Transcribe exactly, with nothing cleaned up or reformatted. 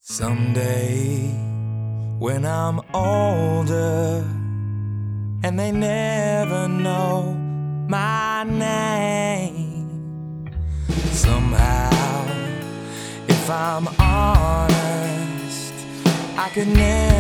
Someday, when I'm older and they never know my name, somehow, if I'm honest, I could never